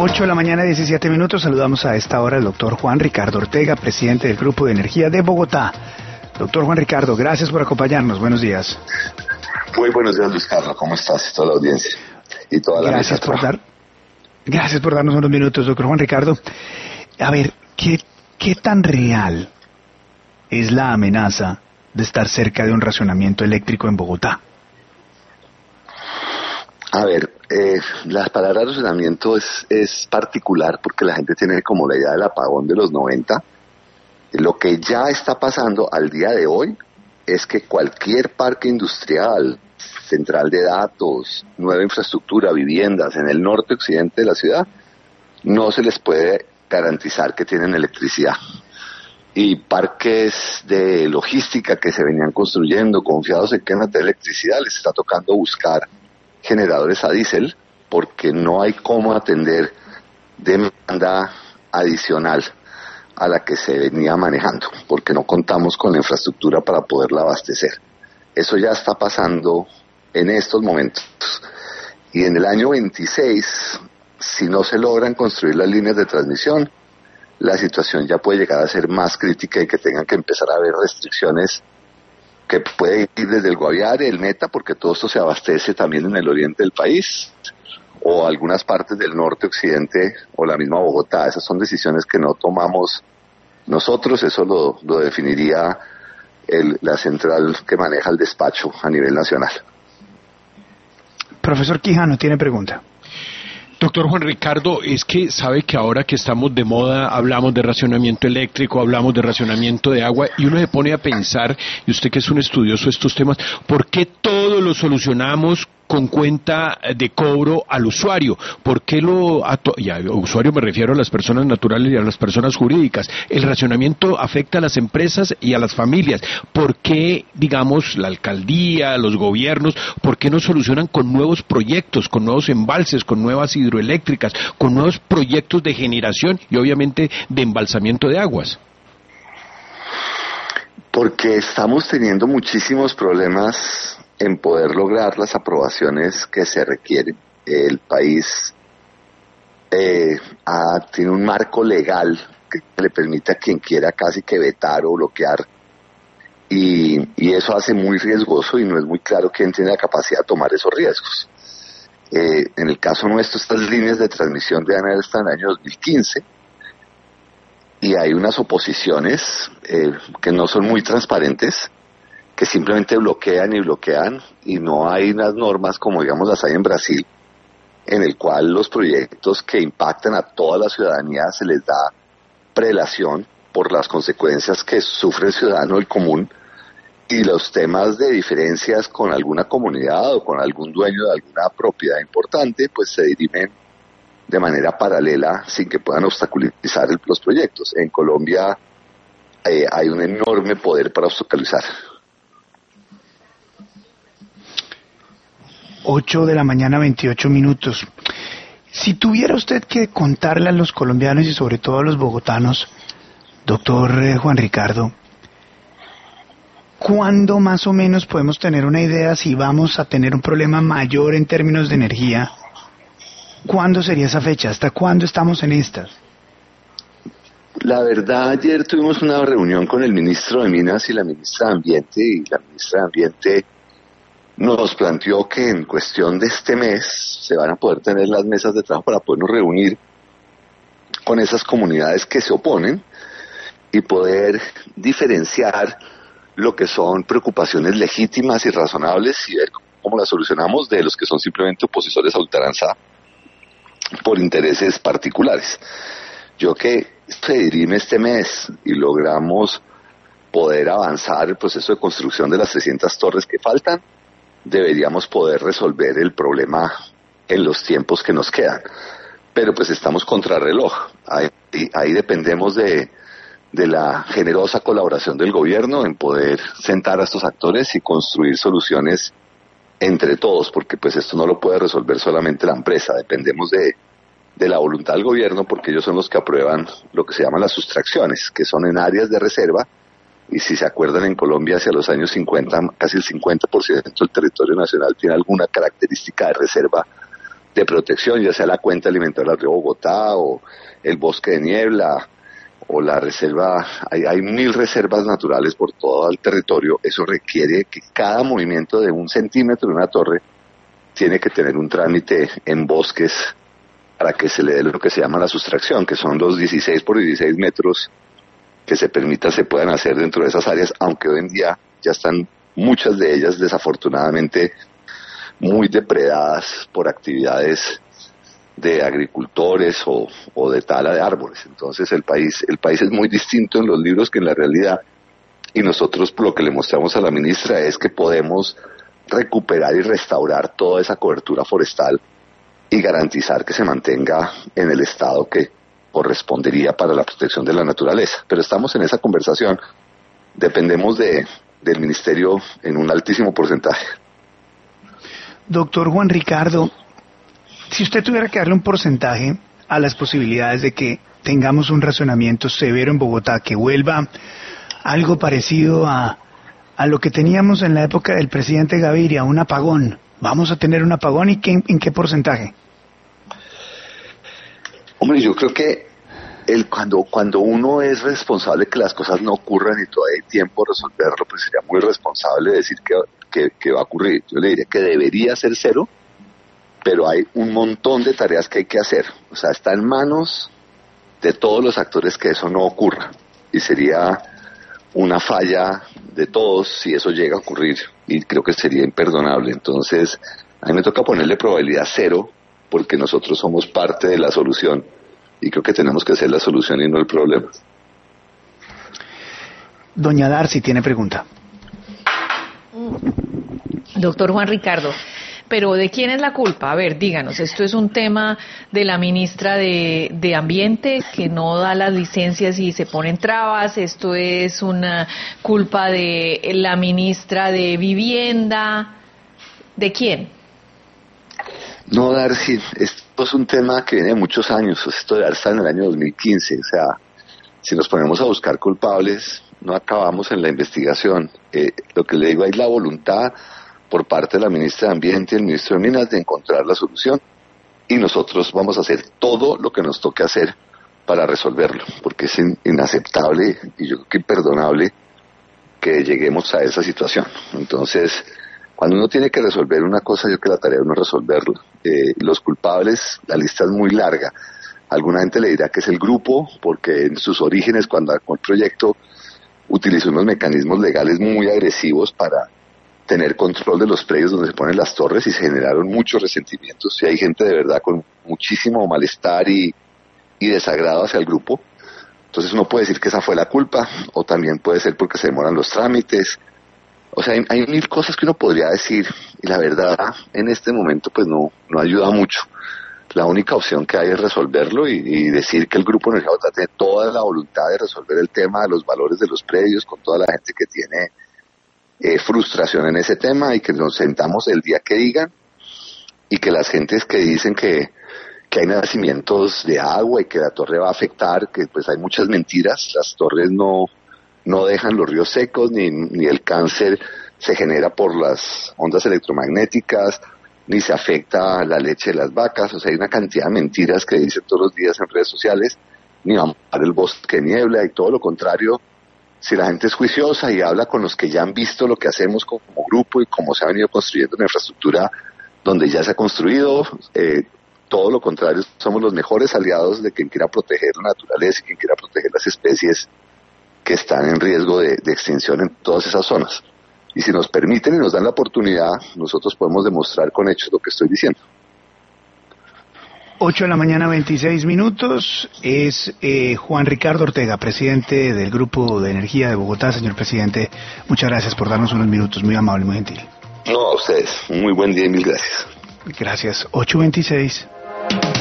8 de la mañana, 17 minutos. Saludamos a esta hora al doctor Juan Ricardo Ortega, presidente del Grupo de Energía de Bogotá. Doctor Juan Ricardo, gracias por acompañarnos. Buenos días. Muy buenos días, Luis Carlos. ¿Cómo estás? Y toda la audiencia. Y toda la Gracias por darnos unos minutos, doctor Juan Ricardo. A ver, ¿qué tan real es la amenaza de estar cerca de un racionamiento eléctrico en Bogotá? A ver, la palabra racionamiento es particular porque la gente tiene como la idea del apagón de los 90. Lo que ya está pasando al día de hoy es que cualquier parque industrial, central de datos, nueva infraestructura, viviendas en el norte occidente de la ciudad, no se les puede garantizar que tienen electricidad. Y parques de logística que se venían construyendo confiados en que van a tener electricidad, les está tocando buscar generadores a diésel porque no hay cómo atender demanda adicional a la que se venía manejando, porque no contamos con la infraestructura para poderla abastecer. Eso ya está pasando en estos momentos. Y en el año 26, si no se logran construir las líneas de transmisión, la situación ya puede llegar a ser más crítica y que tengan que empezar a haber restricciones que puede ir desde el Guaviare, el Meta, porque todo esto se abastece también en el oriente del país, o algunas partes del norte, occidente, o la misma Bogotá. Esas son decisiones que no tomamos nosotros, eso lo definiría la central que maneja el despacho a nivel nacional. Profesor Quijano, tiene pregunta. Doctor Juan Ricardo, es que sabe que ahora que estamos de moda hablamos de racionamiento eléctrico, hablamos de racionamiento de agua y uno se pone a pensar, y usted que es un estudioso de estos temas, ¿por qué todo lo solucionamos con cuenta de cobro al usuario? ¿Por qué y al usuario me refiero a las personas naturales y a las personas jurídicas? El racionamiento afecta a las empresas y a las familias. ¿Por qué, digamos, la alcaldía, los gobiernos, por qué no solucionan con nuevos proyectos, con nuevos embalses, con nuevas hidroeléctricas, con nuevos proyectos de generación y obviamente de embalsamiento de aguas? Porque estamos teniendo muchísimos problemas en poder lograr las aprobaciones que se requieren. El país tiene un marco legal que le permite a quien quiera casi que vetar o bloquear, y eso hace muy riesgoso y no es muy claro quién tiene la capacidad de tomar esos riesgos. En el caso nuestro, estas líneas de transmisión deben haber estado en el año 2015 y hay unas oposiciones que no son muy transparentes, que simplemente bloquean y no hay unas normas como digamos las hay en Brasil, en el cual los proyectos que impactan a toda la ciudadanía se les da prelación por las consecuencias que sufre el ciudadano del común, y los temas de diferencias con alguna comunidad o con algún dueño de alguna propiedad importante pues se dirimen de manera paralela sin que puedan obstaculizar los proyectos. En Colombia hay un enorme poder para obstaculizar. 8 de la mañana, 28 minutos. Si tuviera usted que contarle a los colombianos y sobre todo a los bogotanos, doctor Juan Ricardo, ¿cuándo más o menos podemos tener una idea si vamos a tener un problema mayor en términos de energía? ¿Cuándo sería esa fecha? ¿Hasta cuándo estamos en estas? La verdad, ayer tuvimos una reunión con el ministro de Minas y la ministra de Ambiente, y la ministra de Ambiente nos planteó que en cuestión de este mes se van a poder tener las mesas de trabajo para podernos reunir con esas comunidades que se oponen y poder diferenciar lo que son preocupaciones legítimas y razonables y ver cómo las solucionamos de los que son simplemente opositores a ultranza por intereses particulares. Yo que se dirime este mes y logramos poder avanzar el proceso de construcción de las 300 torres que faltan, deberíamos poder resolver el problema en los tiempos que nos quedan. Pero pues estamos contrarreloj. Ahí dependemos de la generosa colaboración del gobierno en poder sentar a estos actores y construir soluciones entre todos, porque pues esto no lo puede resolver solamente la empresa. Dependemos de la voluntad del gobierno, porque ellos son los que aprueban lo que se llaman las sustracciones, que son en áreas de reserva. Y si se acuerdan, en Colombia hacia los años 50, casi el 50% del territorio nacional tiene alguna característica de reserva de protección, ya sea la cuenca alimentar del río Bogotá o el bosque de niebla o la reserva. Hay 1000 reservas naturales por todo el territorio. Eso requiere que cada movimiento de 1 centímetro de una torre tiene que tener un trámite en bosques para que se le dé lo que se llama la sustracción, que son los 16 por 16 metros que se puedan hacer dentro de esas áreas, aunque hoy en día ya están muchas de ellas desafortunadamente muy depredadas por actividades de agricultores o de tala de árboles. Entonces el país es muy distinto en los libros que en la realidad, y nosotros lo que le mostramos a la ministra es que podemos recuperar y restaurar toda esa cobertura forestal y garantizar que se mantenga en el estado que correspondería para la protección de la naturaleza. Pero estamos en esa conversación, dependemos del ministerio en un altísimo porcentaje. Doctor Juan Ricardo, si usted tuviera que darle un porcentaje a las posibilidades de que tengamos un racionamiento severo en Bogotá, que vuelva algo parecido a lo que teníamos en la época del presidente Gaviria, un apagón, ¿vamos a tener un apagón y en qué porcentaje? Hombre, yo creo que cuando uno es responsable que las cosas no ocurran y todavía hay tiempo de resolverlo, pues sería muy responsable decir que va a ocurrir. Yo le diría que debería ser cero, pero hay un montón de tareas que hay que hacer. O sea, está en manos de todos los actores que eso no ocurra. Y sería una falla de todos si eso llega a ocurrir. Y creo que sería imperdonable. Entonces, a mí me toca ponerle probabilidad cero, porque nosotros somos parte de la solución. Y creo que tenemos que ser la solución y no el problema. Doña Darcy tiene pregunta. Doctor Juan Ricardo, pero ¿de quién es la culpa? A ver, díganos, ¿esto es un tema de la ministra de Ambiente que no da las licencias y se ponen trabas? ¿Esto es una culpa de la ministra de Vivienda? ¿De quién? No, Darcy, esto es un tema que viene de muchos años. Esto de está en el año 2015. O sea, si nos ponemos a buscar culpables, no acabamos en la investigación. Lo que le digo, hay la voluntad por parte de la ministra de Ambiente y el ministro de Minas de encontrar la solución, y nosotros vamos a hacer todo lo que nos toque hacer para resolverlo, porque es inaceptable y yo creo que imperdonable que lleguemos a esa situación. Entonces, cuando uno tiene que resolver una cosa, yo creo que la tarea de uno es resolverlo. Los culpables, la lista es muy larga. Alguna gente le dirá que es el grupo, porque en sus orígenes, cuando armó el proyecto, utilizó unos mecanismos legales muy agresivos para tener control de los predios donde se ponen las torres, y se generaron muchos resentimientos, y hay gente de verdad con muchísimo malestar y desagrado hacia el grupo. Entonces uno puede decir que esa fue la culpa, o también puede ser porque se demoran los trámites. O sea, hay 1000 cosas que uno podría decir, y la verdad en este momento pues no ayuda mucho. La única opción que hay es resolverlo y decir que el Grupo Energía Bogotá tiene toda la voluntad de resolver el tema de los valores de los predios con toda la gente que tiene frustración en ese tema, y que nos sentamos el día que digan, y que las gentes que dicen que hay nacimientos de agua y que la torre va a afectar, que pues hay muchas mentiras. Las torres no dejan los ríos secos, ni el cáncer se genera por las ondas electromagnéticas, ni se afecta la leche de las vacas. O sea, hay una cantidad de mentiras que dicen todos los días en redes sociales, ni vamos a parar el bosque de niebla, y todo lo contrario. Si la gente es juiciosa y habla con los que ya han visto lo que hacemos como grupo y cómo se ha venido construyendo una infraestructura donde ya se ha construido, todo lo contrario, somos los mejores aliados de quien quiera proteger la naturaleza y quien quiera proteger las especies que están en riesgo de extinción en todas esas zonas. Y si nos permiten y nos dan la oportunidad, nosotros podemos demostrar con hechos lo que estoy diciendo. 8 de la mañana, 26 minutos. Es Juan Ricardo Ortega, presidente del Grupo de Energía de Bogotá. Señor presidente, muchas gracias por darnos unos minutos, muy amable, muy gentil. No, a ustedes. Muy buen día y mil gracias. Gracias. 8:26.